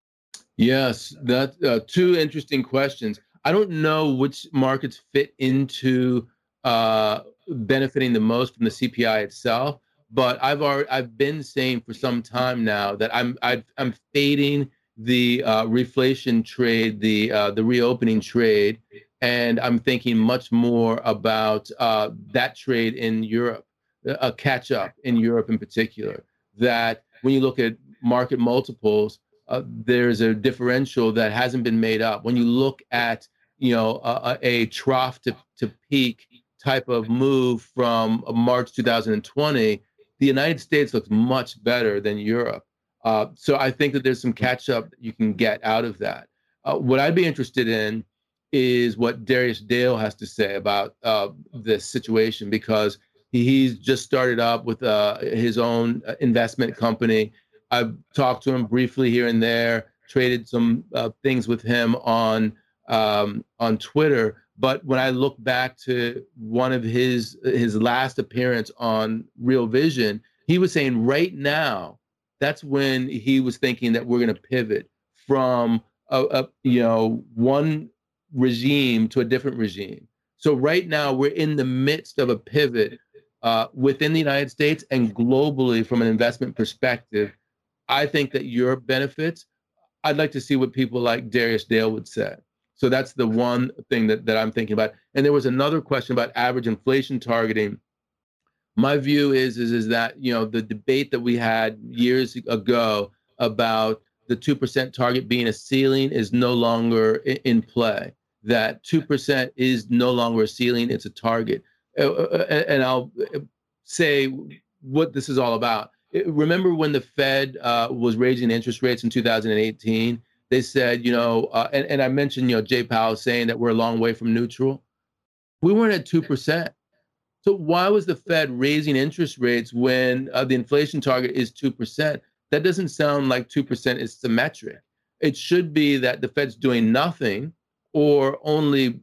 Yes, that's two interesting questions. I don't know which markets fit into benefiting the most from the CPI itself, but I've been saying for some time now that I'm fading the reflation trade, the reopening trade, and I'm thinking much more about that trade in Europe, a catch up in Europe in particular. That when you look at market multiples, there's a differential that hasn't been made up. When you look at a trough to peak type of move from March 2020, the United States looks much better than Europe. So I think that there's some catch up that you can get out of that. What I'd be interested in is what Darius Dale has to say about this situation, because he's just started up with his own investment company. I've talked to him briefly here and there, traded some things with him on Twitter. But when I look back to one of his last appearance on Real Vision, he was saying right now, that's when he was thinking that we're going to pivot from one regime to a different regime. So right now we're in the midst of a pivot within the United States and globally from an investment perspective. I think that Europe benefits. I'd like to see what people like Darius Dale would say. So that's the one thing that I'm thinking about. And there was another question about average inflation targeting. My view is that, the debate that we had years ago about the 2% target being a ceiling is no longer in play. That 2% is no longer a ceiling, it's a target. And I'll say what this is all about. Remember when the Fed was raising interest rates in 2018? They said, and I mentioned, Jay Powell saying that we're a long way from neutral. We weren't at 2%. So why was the Fed raising interest rates when the inflation target is 2%? That doesn't sound like 2% is symmetric. It should be that the Fed's doing nothing or only,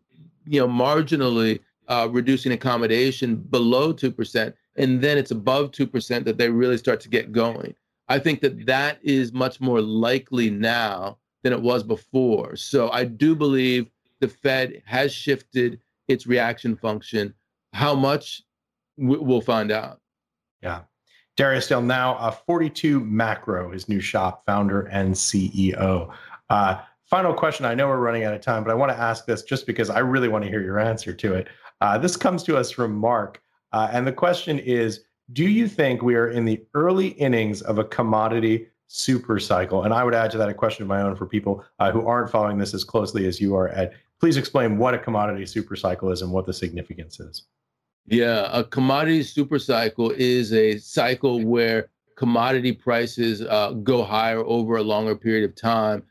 marginally reducing accommodation below 2%, and then it's above 2% that they really start to get going. I think that is much more likely now than it was before. So I do believe the Fed has shifted its reaction function. How much, we'll find out. Yeah. Darius Dale, now 42 Macro, his new shop, founder and CEO. Final question. I know we're running out of time, but I want to ask this just because I really want to hear your answer to it. This comes to us from Mark. And the question is, do you think we are in the early innings of a commodity super cycle? And I would add to that a question of my own for people who aren't following this as closely as you are, Ed. Please explain what a commodity super cycle is and what the significance is. Yeah, a commodity super cycle is a cycle where commodity prices go higher over a longer period of time.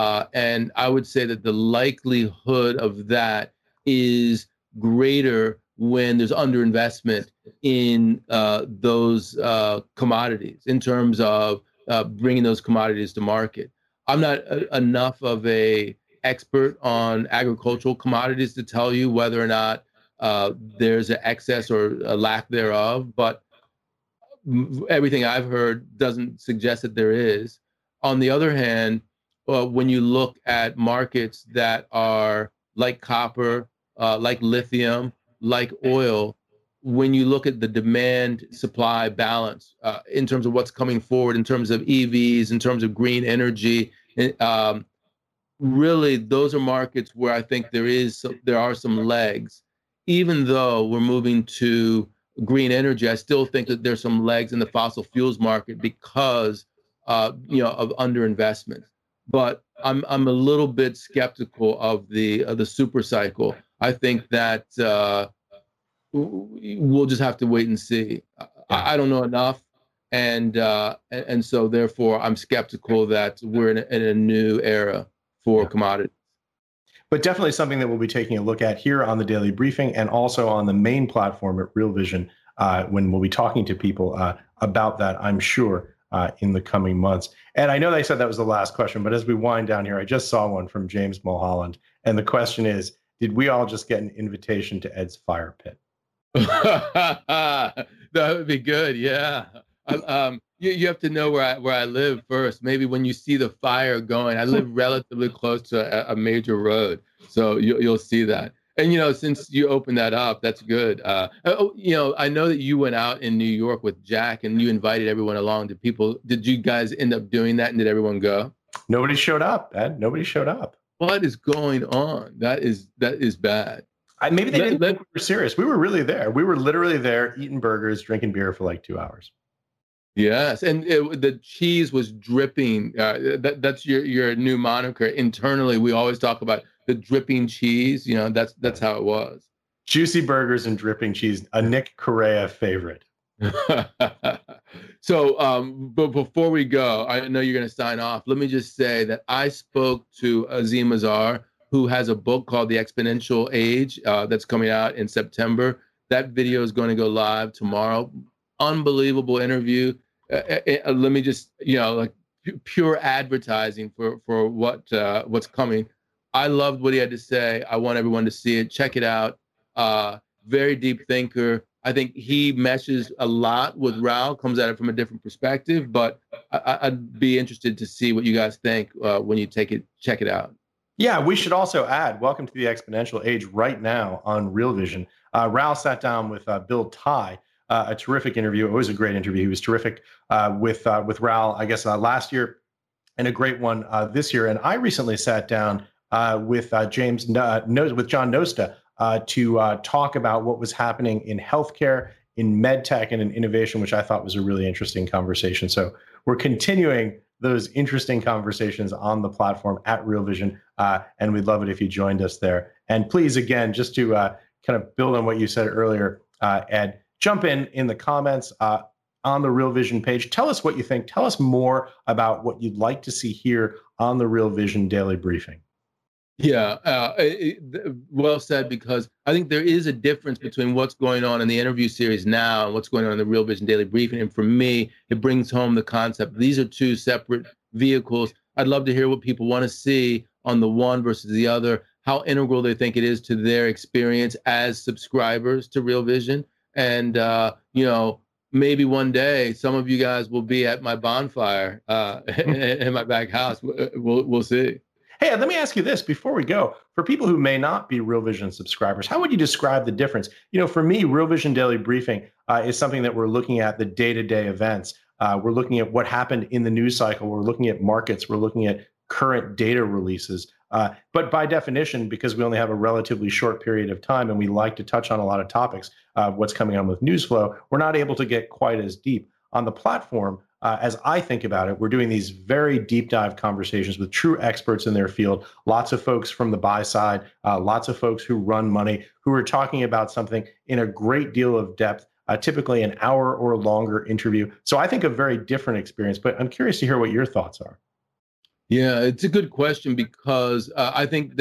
And I would say that the likelihood of that is greater when there's underinvestment in those commodities in terms of bringing those commodities to market. I'm not enough of a expert on agricultural commodities to tell you whether or not there's an excess or a lack thereof, but everything I've heard doesn't suggest that there is. On the other hand, when you look at markets that are like copper, like lithium, like oil, when you look at the demand supply balance in terms of what's coming forward, in terms of EVs, in terms of green energy, really those are markets where I think there are some legs. Even though we're moving to green energy, I still think that there's some legs in the fossil fuels market because of underinvestment. But I'm a little bit skeptical of the super cycle. I think that we'll just have to wait and see. I don't know enough, and so therefore I'm skeptical that we're in a new era for commodities. But definitely something that we'll be taking a look at here on the Daily Briefing and also on the main platform at Real Vision when we'll be talking to people about that, I'm sure, in the coming months. And I know they said that was the last question, but as we wind down here, I just saw one from James Mulholland. And the question is, did we all just get an invitation to Ed's fire pit? That would be good, yeah. You have to know where I live first. Maybe when you see the fire going, I live relatively close to a major road, so you'll see that. And since you opened that up, that's good. I know that you went out in New York with Jack, and you invited everyone along. Did you guys end up doing that, and did everyone go? Nobody showed up, Ed. Nobody showed up. What is going on? That is bad. Maybe they didn't think we were serious. We were really there. We were literally there, eating burgers, drinking beer for like 2 hours. Yes, and the cheese was dripping. That's your new moniker. Internally, we always talk about the dripping cheese. That's how it was. Juicy burgers and dripping cheese, a Nick Correa favorite. So, but before we go, I know you're going to sign off. Let me just say that I spoke to Azeem Azhar who has a book called The Exponential Age that's coming out in September. That video is going to go live tomorrow. Unbelievable interview. Let me just, like pure advertising for what's coming. I loved what he had to say. I want everyone to see it. Check it out. Very deep thinker. I think he meshes a lot with Raoul, comes at it from a different perspective, but I'd be interested to see what you guys think when you check it out. Yeah, we should also add, welcome to the Exponential Age right now on Real Vision. Raoul sat down with Bill Tai, a terrific interview. It was a great interview. He was terrific with Raoul, I guess, last year, and a great one this year. And I recently sat down with John Nosta to talk about what was happening in healthcare, in med tech, and in innovation, which I thought was a really interesting conversation. So we're continuing those interesting conversations on the platform at Real Vision, and we'd love it if you joined us there. And please, again, just to kind of build on what you said earlier, Ed, jump in the comments on the Real Vision page. Tell us what you think. Tell us more about what you'd like to see here on the Real Vision Daily Briefing. Yeah, well said, because I think there is a difference between what's going on in the interview series now and what's going on in the Real Vision Daily Briefing. And for me, it brings home the concept. These are two separate vehicles. I'd love to hear what people want to see on the one versus the other, how integral they think it is to their experience as subscribers to Real Vision. And, maybe one day some of you guys will be at my bonfire in my back house. We'll see. Hey, let me ask you this before we go. For people who may not be Real Vision subscribers, how would you describe the difference? For me, Real Vision Daily Briefing is something that we're looking at the day-to-day events. We're looking at what happened in the news cycle. We're looking at markets. We're looking at current data releases. But by definition, because we only have a relatively short period of time and we like to touch on a lot of topics, what's coming on with Newsflow, we're not able to get quite as deep. On the platform, as I think about it, we're doing these very deep dive conversations with true experts in their field, lots of folks from the buy side, lots of folks who run money, who are talking about something in a great deal of depth, typically an hour or longer interview. So I think a very different experience, but I'm curious to hear what your thoughts are. Yeah, it's a good question, because I think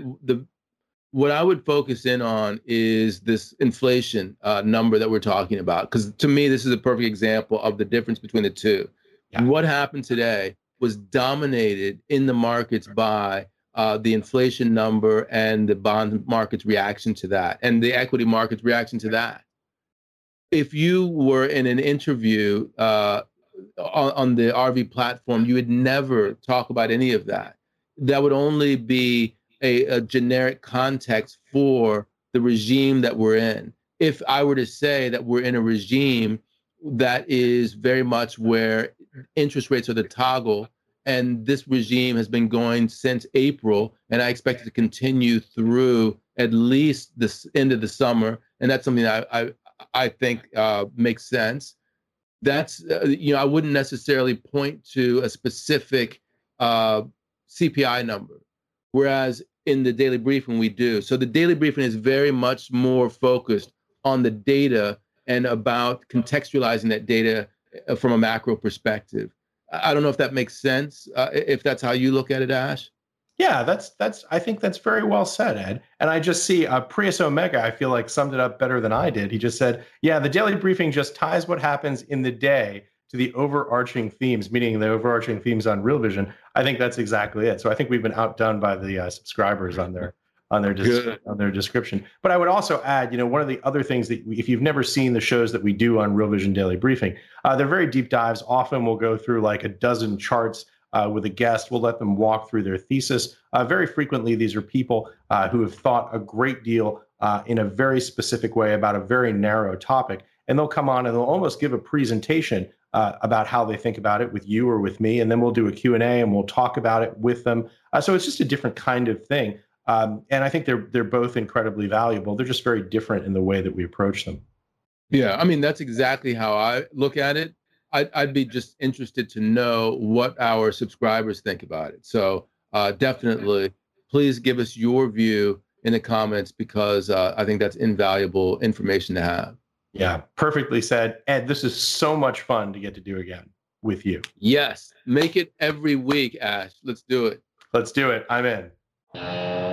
what I would focus in on is this inflation number that we're talking about, because to me, this is a perfect example of the difference between the two. Yeah. What happened today was dominated in the markets by the inflation number and the bond market's reaction to that, and the equity market's reaction to that. If you were in an interview on the RV platform, you would never talk about any of that. That would only be a generic context for the regime that we're in. If I were to say that we're in a regime that is very much where interest rates are the toggle, and this regime has been going since April, and I expect it to continue through at least the end of the summer, and that's something that I think makes sense. That's, I wouldn't necessarily point to a specific CPI number, whereas in the daily briefing we do. So the daily briefing is very much more focused on the data and about contextualizing that data from a macro perspective. I don't know if that makes sense, if that's how you look at it, Ash. Yeah, I think that's very well said, Ed. And I just see Prius Omega, I feel like, summed it up better than I did. He just said, yeah, the daily briefing just ties what happens in the day to the overarching themes, meaning the overarching themes on Real Vision. I think that's exactly it. So I think we've been outdone by the subscribers on their description. But I would also add, one of the other things that if you've never seen the shows that we do on Real Vision Daily Briefing, they're very deep dives. Often we'll go through like a dozen charts with a guest. We'll let them walk through their thesis. Very frequently, these are people who have thought a great deal in a very specific way about a very narrow topic. And they'll come on and they'll almost give a presentation about how they think about it with you or with me. And then we'll do a Q&A and we'll talk about it with them. So it's just a different kind of thing. And I think they're both incredibly valuable. They're just very different in the way that we approach them. Yeah, I mean, that's exactly how I look at it. I'd be just interested to know what our subscribers think about it. So definitely, please give us your view in the comments, because I think that's invaluable information to have. Yeah, perfectly said. Ed, this is so much fun to get to do again with you. Yes, make it every week, Ash. Let's do it. Let's do it. I'm in.